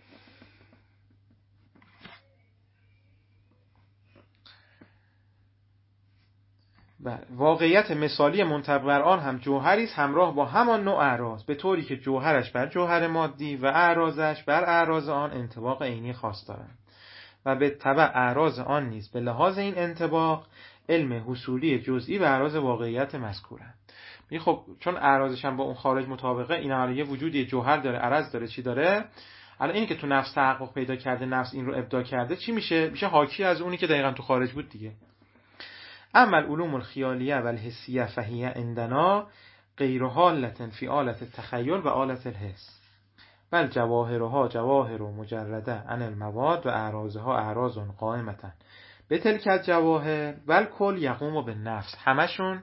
بله. واقعیت مثالی منطبق بر آن هم جوهری است همراه با همان نوع اعراض، به طوری که جوهرش بر جوهر مادی و اعراضش بر اعراض آن انطباق عینی خاص دارند و به تبع اعراض آن نیز به لحاظ این انطباق علم حصولی جزئی و اعراض واقعیت مذکورند. این خب چون اعراضش هم با اون خارج مطابقه، این الان یه وجودی جوهر داره، عرض داره، چی داره، الان اینی که تو نفس تحقق پیدا کرده، نفس این رو ابداع کرده، چی میشه؟ میشه حاکی از اونی که دقیقاً تو خارج بود دیگه. اما العلوم الخیالیه و الحسیه فهی عندنا غیر حالة فی آلة التخیل و آلة الحس، بل جواهرها جواهر مجرده عن المواد و اعراضها اعراض قائمة به تلک الجواهر و الکل یقوم بالنفس. همشون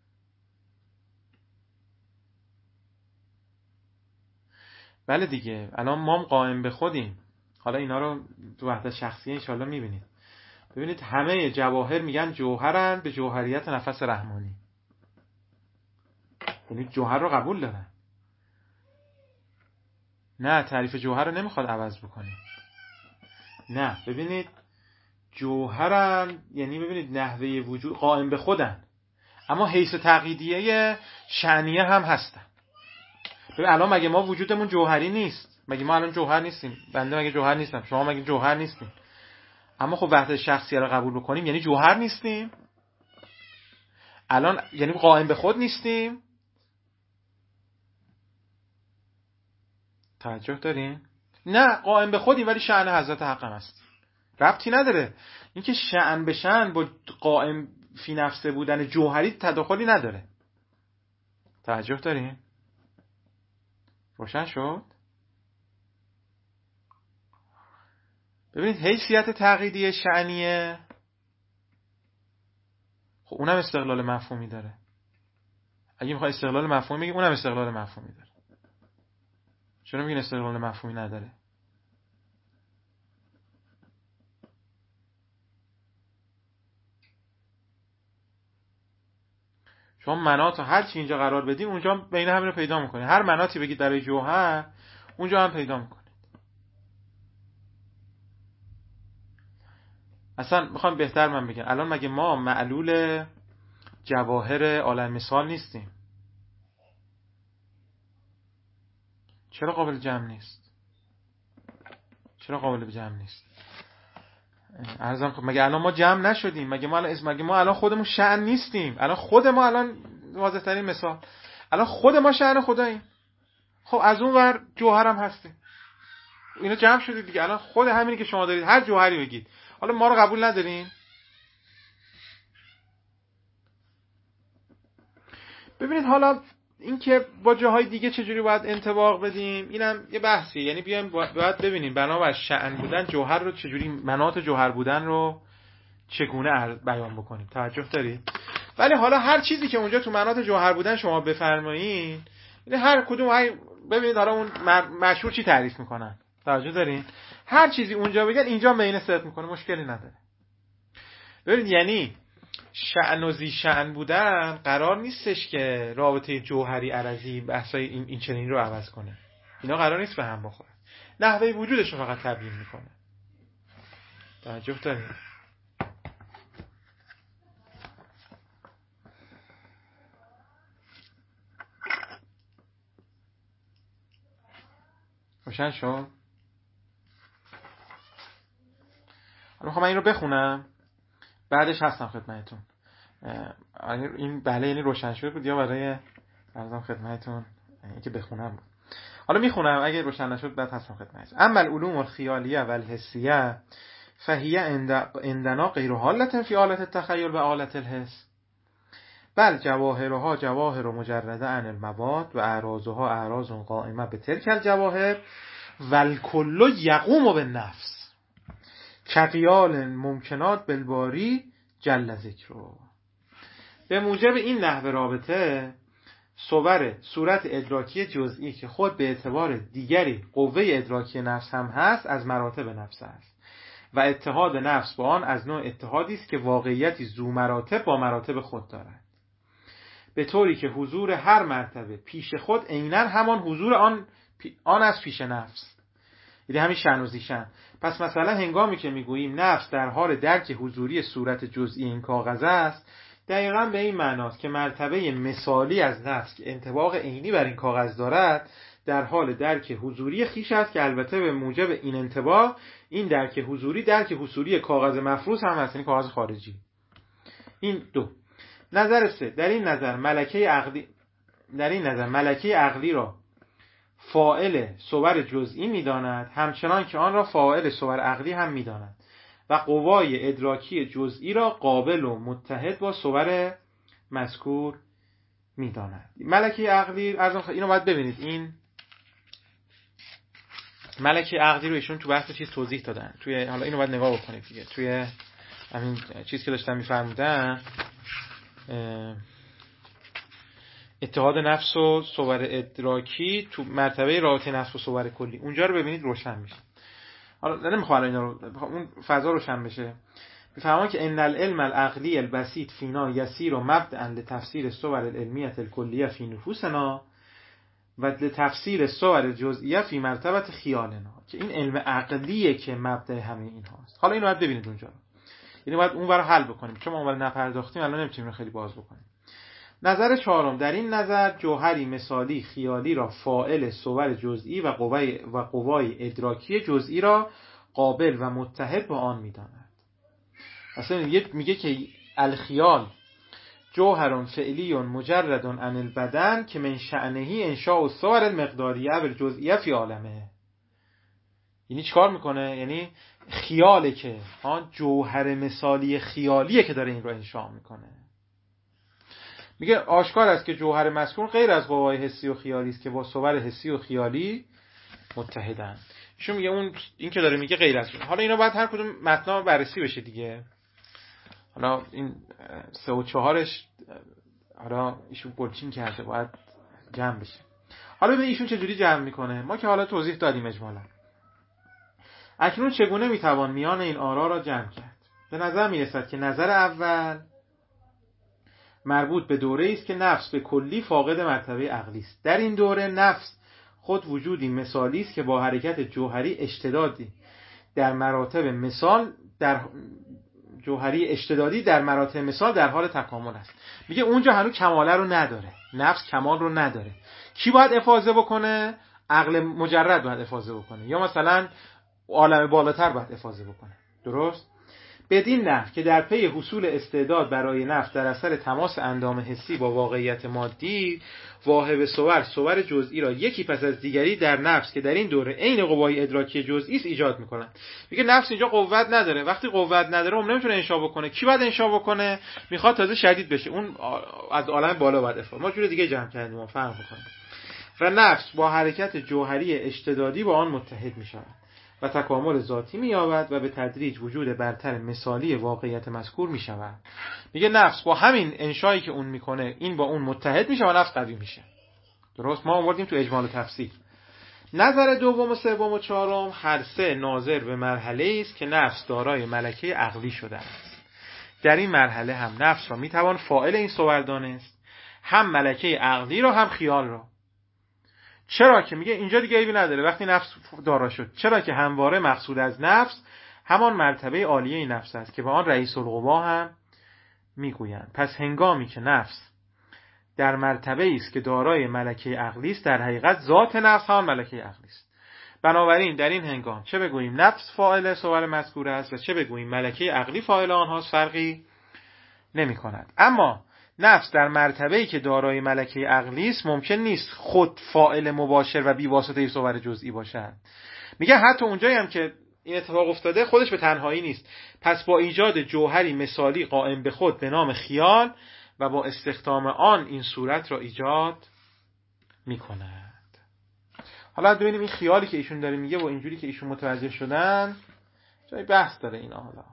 بله دیگه. الان ما قائم به خودیم. حالا اینا رو تو وحدت شخصیه انشالله میبینید. ببینید همه جواهر میگن جوهرن به جوهریت نفس رحمانی، یعنی جوهر رو قبول دارن. نه، تعریف جوهر رو نمیخواد عوض بکنه. نه، ببینید جوهرن یعنی ببینید نحوه وجود قائم به خودن، اما حیث تقییدیه شأنیه هم هستن. ببین الان مگه ما وجودمون جوهری نیست؟ مگه ما الان جوهر نیستیم؟ بنده مگه جوهر نیستم؟ شما مگه جوهر نیستیم؟ اما خب وحدت شخصیه رو قبول بکنیم یعنی جوهر نیستیم. الان یعنی قائم به خود نیستیم. توجه دارین؟ نه، قائم به خودیم ولی شأن حضرت حق هست. ربطی نداره. اینکه شأن به شأن با قائم فی نفسه بودن جوهری تداخلی نداره. توجه دارین؟ روشن شد؟ ببینید حیثیت تقییدی شأنیه، خب اونم استقلال مفهومی داره. اگه میخوای استقلال مفهومی بگیم اونم استقلال مفهومی داره. چرا میگین استقلال مفهومی نداره؟ شما مناط هر چی اینجا قرار بدیم اونجا بین همین رو پیدا میکنید. هر مناطی بگید برای جوهر اونجا هم پیدا میکنید. اصلا میخوام بهتر من بگم، الان مگه ما معلول جواهر عالم مثال نیستیم؟ چرا قابل جمع نیست؟ چرا قابل جمع نیست؟ عرضم خب مگه الان ما جمع نشدیم؟ مگه ما الان اسم مگه ما الان خودمون شأن نیستیم؟ الان خود ما الان واضح ترین مثال، الان خود ما شأن خداییم. خب از اون ور جوهر هم هستیم. اینا جمع شدید دیگه. الان خود همینی که شما دارید هر جوهری بگید، حالا ما رو قبول ندارین؟ ببینید حالا این که با جاهای دیگه چجوری باید انطباق بدیم اینم یه بحثیه. یعنی بیایم باید ببینیم بنابر شأن بودن جوهر رو چجوری، مناط جوهر بودن رو چگونه بیان بکنیم. توجه دارید؟ ولی حالا هر چیزی که اونجا تو مناط جوهر بودن شما بفرمایید، یعنی هر کدوم های ببینید حالا اون مشهور چی تعریف میکنن. توجه دارین؟ هر چیزی اونجا بگن اینجا بین صدق میکنه، مشکلی نداره. ببینید یعنی شأن و ذی شأن بودن قرار نیستش که رابطه جوهری عرضی بحثای این این چنین رو عوض کنه. اینا قرار نیست به هم بخوره. نحوه وجودش رو فقط تبیین میکنه. توجه دارین؟ روشن شد؟ میخوام من این رو بخونم بعدش هستم خدمتتون. این بله یعنی روشن شد بود یا برای عرضم خدمتتون اینکه بخونم بود؟ حالا میخونم، اگه روشن نشد بعد هستم خدمتتون. اما العلوم الخیالیه و الحسیه فهی عندنا غیر حالة فی آلة التخیل و آلة الحس، بل جواهرها جواهر مجرده عن المواد و اعراضها اعراض قائمه به تلک الجواهر و الکل یقوم بالنفس کقیال ممکنات بالباری جل ذکره. به موجب این نحوه رابطه صور صورت ادراکی جزئی که خود به اعتبار دیگری قوه ادراکی نفس هم هست از مراتب نفس است و اتحاد نفس با آن از نوع اتحادی است که واقعیتی ذو مراتب با مراتب خود دارد، به طوری که حضور هر مرتبه پیش خود عیناً همان حضور آن آن از پیش نفس، یعنی همین شأن و ذی شأن. پس مثلا هنگامی که میگوییم نفس در حال درک حضوری صورت جزئی این کاغذ است، دقیقاً به این معناست که مرتبه مثالی از نفس که انطباق عینی بر این کاغذ دارد در حال درک حضوری خیش است که البته به موجب این انطباق این درک حضوری درک حضوری کاغذ مفروض هم هست، یعنی کاغذ خارجی. این دو. نظر سه، در این نظر ملکه عقلی در این نظر ملکه عقلی را فاعل صور جزئی می‌داند، همچنان که آن را فاعل صور عقلی هم می‌داند و قوای ادراکی جزئی را قابل و متحد با صور مذکور می‌داند. ملکه عقلی از اینو باید ببینید، این ملکه عقلی رو ایشون تو بحث چیز توضیح دادن. توی حالا اینو باید نگاه بکنید دیگه. توی همین چیزی که داشتم می‌فرمودن، اتحاد نفس و صور ادراکی تو مرتبه رابطه نفس و صور کلی، اونجا رو ببینید روشن میشه. حالا نمیخوام اینا رو، اون فضا روشن بشه. میفهمم که ان العلم العقلی البسيط فينا يسير مبدأ لتفسير الصور العلمية الكلية في نفوسنا و لتفسير الصور الجزئية في مرتبة خیالنا، که این علم عقلیه که مبدأ همه این هاست. حالا اینو باید ببینید اونجا، یعنی باید اون رو حل بکنیم، چون ما اول نپرداختیم الان نمیتونیم خیلی باز بکنیم. نظر چهارم، در این نظر جوهری مثالی خیالی را فاعل صور جزئی و قوای و قوای ادراکی جزئی را قابل و متحد با آن می‌داند. اصلا میگه که الخیال جوهر فعلی مجرد عن البدن که من شأنه انشاء الصور المقداریه و الجزئیه فی عالمه. یعنی چیکار میکنه؟ یعنی خیاله که آن جوهر مثالی خیالیه که داره این رو انشاء میکنه. میگه آشکار است که جوهر مذکور غیر از قوای حسی و خیالی است که با صور حسی و خیالی متحدن. ایشون میگه اون این که داره میگه غیر از اون. حالا اینا باید هر کدوم متنا بررسی بشه دیگه. حالا این سه و چهارش حالا ایشون بولچین کرده، باید جمع بشه. حالا ببین ایشون چجوری جمع میکنه. ما که حالا توضیح دادیم اجمالا. اکنون چگونه میتوان میان این آرا را جمع کرد؟ به نظر میرسد که نظر اول مربوط به دوره است که نفس به کلی فاقد مرتبه عقلی است. در این دوره نفس خود وجودی مثالی است که با حرکت جوهری اشتدادی در مراتب مثال در جوهری اشتدادی در مراتب مثال در حال تکامل است. میگه اونجا هنوز کماله رو نداره، نفس کمال رو نداره. کی باید افاضه بکنه؟ عقل مجرد باید افاضه بکنه، یا مثلا عالم بالاتر باید افاضه بکنه. درست؟ بدین نحو که در پی حصول استعداد برای نفس در اثر تماس اندام حسی با واقعیت مادی، واهب صور صور جزئی را یکی پس از دیگری در نفس که در این دوره عین قوای ادراکی جزئی است ایجاد میکنن. میگه نفس اینجا قوت نداره. وقتی قوت نداره اون نمیتونه انشا بکنه. کی باید انشا بکنه؟ میخواد تازه شدید بشه، اون از عالم بالا باید افاضه. ما جور دیگه جمع کردیم و فهم بکنیم. و نفس با حرکت جوهری اشتدادی با آن متحد میشود و تکامل ذاتی می‌یابد و به تدریج وجود برتر مثالی واقعیت مذکور می‌شود. میگه نفس با همین انشایی که اون میکنه این با اون متحد میشه و نفس قوی میشه. درست؟ ما آوردیم تو اجمال و تفصیل. نظر دوم و سوم و چهارم هر سه ناظر به مرحله است که نفس دارای ملکه عقلی شده است. در این مرحله هم نفس را میتوان فاعل این صور دانست، هم ملکه عقلی را هم خیال را. چرا که میگه اینجا دیگه عیبی نداره وقتی نفس دارا شد، چرا که همواره مقصود از نفس همان مرتبه عالیه نفس است که به آن رئیس القوا هم میگویند. پس هنگامی که نفس در مرتبه است که دارای ملکه عقلی است، در حقیقت ذات نفس هم ملکه عقلی است. بنابراین در این هنگام چه بگوییم نفس فاعل صور مذکور است و چه بگوییم ملکه عقلی فاعل آنهاست فرقی نمی کند. اما نفس در مرتبه‌ای که دارای ملکه عقلی است ممکن نیست خود فاعل مباشر و بی واسطه صور جزئی باشد. میگه حتی اونجایی هم که این اتفاق افتاده خودش به تنهایی نیست. پس با ایجاد جوهری مثالی قائم به خود به نام خیال و با استخدام آن این صورت را ایجاد میکند. حالا ببینیم این خیالی که ایشون داره میگه و اینجوری که ایشون متوجه شدن جای بحث داره. اینا حالا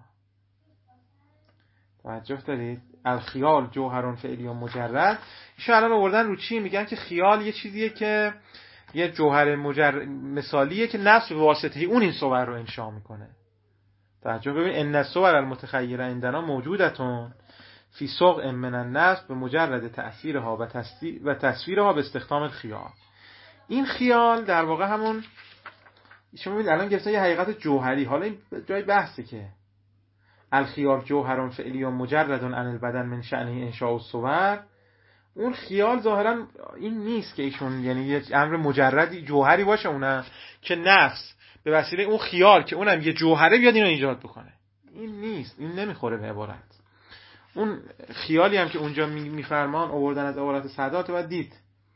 توجه دارید؟ الخیال جوهرون فعلی و مجرد. ایشون الان آوردن رو چی؟ میگن که خیال یه چیزیه که یه جوهر مجرد مثالیه که نفس به واسطه اون این صور رو انشا میکنه. توجه ببین ان الصور المتخیره عندنا موجودتون فی سوق من النفس به مجرد تأثیرها و تصویر و تصویرها به استخدام خیال. این خیال در واقع همون شما ببینید الان گفتن یه حقیقت جوهری. حالا این جای بحثه که الخیال جوهرون فعلی و مجرد عن البدن من شأنه انشاء الصور. اون خیال ظاهرا این نیست که ایشون یعنی یه امر مجردی جوهری باشه اونم که نفس به وسیله اون خیال که اونم یه جوهره بیاد اینو ایجاد بکنه. این نیست، این نمیخوره به عبارت. اون خیالی هم که اونجا میفرمان آوردن از عبارت سادات و دید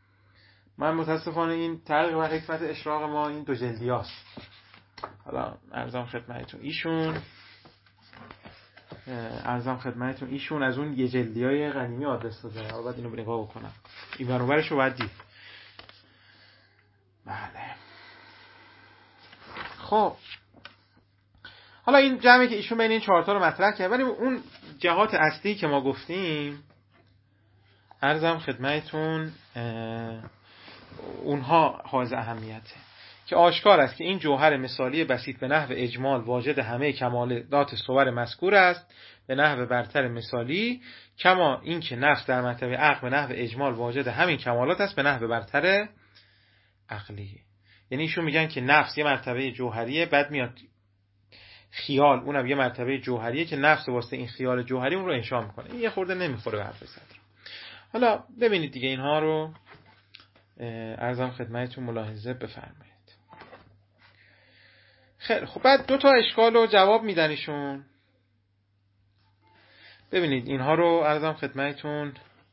من متاسفانه این تحقیق و حکمت اشراق ما این دو جلدیاست. حالا عرضم خدمتتون ایشون عرضم خدمتتون ایشون از اون یه جلدیای غنیمی آدرس داده. حالا باید اینو نگاه بکنم، این برابرش رو باید دید. بله خب حالا این جمعی که ایشون بین این چهار تا رو مطرح کرد، ولی اون جهات اصلی که ما گفتیم عرضم خدمتتون اونها حائز اهمیته که آشکار است که این جوهر مثالی بسیط به نحو اجمال واجد همه کمالات صور مذکور است به نحو برتر مثالی، کما این که نفس در مرتبه عقل به نحو اجمال واجد همین کمالات است به نحو برتر عقلی. یعنی ایشون میگن که نفس یه مرتبه جوهریه، بعد میاد خیال اونم یه مرتبه جوهریه که نفس واسه این خیال جوهری اون رو انشا میکنه. این یه خورده نمیخوره به حرف صدر. حالا ببینید دیگه اینها رو عرضم خدمتتون ملاحظه بفرمایید. خیلی خب، بعد دو تا اشکال رو جواب میدن ایشون. ببینید اینها رو عرضم خدمتتون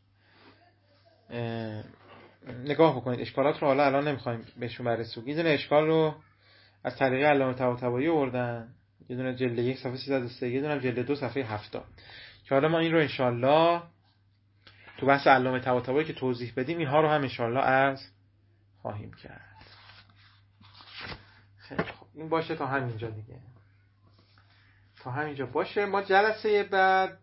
نگاه بکنید. اشکالات رو حالا الان نمیخوایم بهشون بررسی کنیم. یه دونه اشکال رو از طریق علامه طباطبایی آوردن، یه دونه جلد یک صفحه سیصد و سه، یه دونه جلد دو صفحه هفتاد، که حالا ما این رو انشالله تو بحث علامه طباطبایی که توضیح بدیم اینها رو هم انشالله عرض خواهیم کرد. خیلی خب، این باشه تا همینجا دیگه، تا همینجا باشه. ما جلسه بعد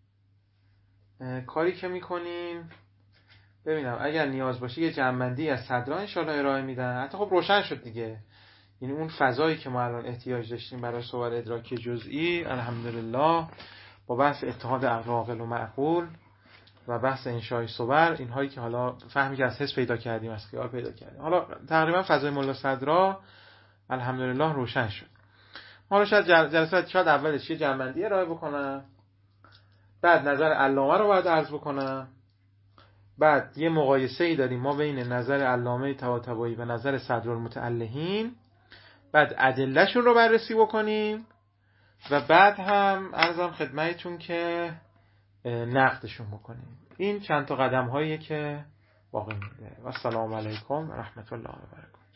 کاری که میکنیم ببینم اگر نیاز باشه یه جمع‌بندی از صدرا انشالله ارائه میدن. حتی خب روشن شد دیگه، یعنی اون فضایی که ما الان احتیاج داشتیم برای صور ادراکی جزئی الحمدلله با بحث اتحاد عقل و معقول و بحث انشای صور، اینهایی که حالا فهمی که از حس پیدا کردیم، از خیال پیدا کردیم، حالا تقریبا فضای ملا صدرا الحمدلله روشن شد. حالا شاید جلسات شاید اولش یه جمع‌بندی ارائه بکنم، بعد نظر علامه رو باید عرض بکنم، بعد یه مقایسه‌ای داریم ما بین نظر علامه طباطبایی و نظر صدرالمتألهین، بعد ادله‌شون رو بررسی بکنیم و بعد هم عرضم خدمتتون که نقدشون بکنیم. این چند تا قدم هاییه که باقی مونده. و السلام علیکم و رحمت الله و برکاته.